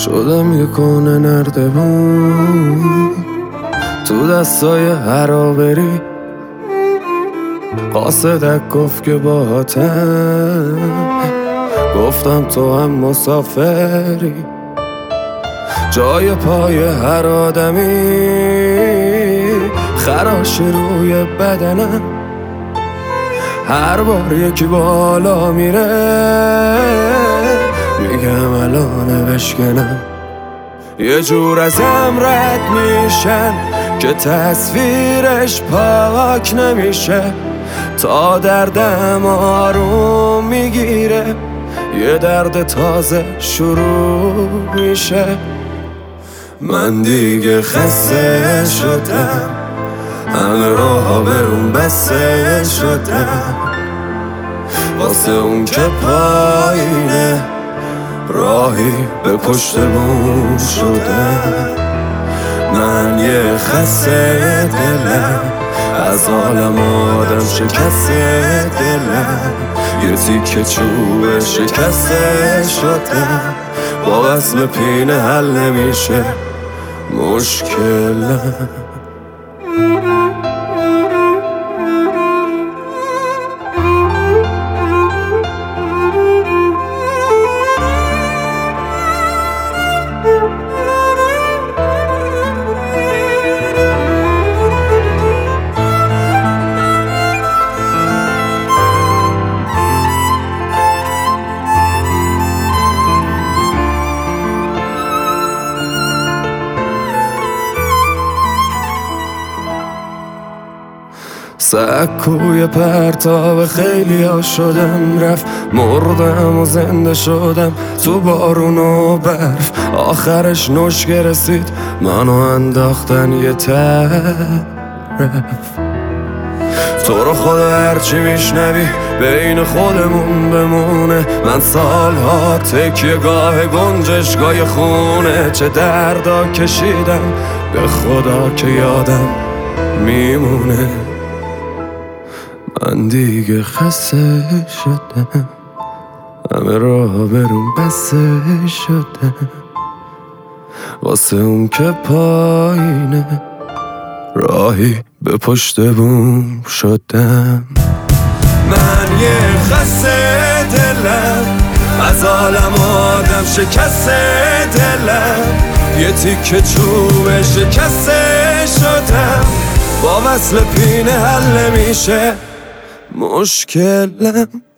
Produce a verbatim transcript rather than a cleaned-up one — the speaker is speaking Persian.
شدم یه کنه نردبون تو دستای هرابری. قاصدک گفت که باهاتم، گفتم تو هم مسافری. جای پای هر آدمی خراش روی بدنم، هر بار یکی بالا میره میگم الان بشکنم. یه جور ازم رد میشن که تصویرش پاک نمیشه، تا دردم آروم میگیره یه درد تازه شروع میشه. من دیگه خسته شدم، همه راها برون بسته شدم، واسه اون که پایینه راهی به پشت بوم شدم. من یه خسته دلم، از عالم آدم شکسته دلم، یه تیکه چوب شکسته شدم، با وصل پینه حل نمیشه مشکلم. سکوی پرتاب خیلی ها شدم رفت، مردم و زنده شدم تو بارون و برف. آخرش نشکه رسید منو انداختن یه طرف. تو رو خدا هرچی میشنوی بین خودمون بمونه. من سالها تکیه گاه گنجشگاه خونه، چه دردا کشیدم به خدا که یادم میمونه. من دیگه خسته شدم، همه راه برون بسته شدم، واسه اون که پایینه راهی به پشت بوم شدم. من یه خسته دلم، از عالم آدم شکسته دلم، یه تیکه چوب شکسته شدم، با وصل پینه حل نمیشه مشکلم.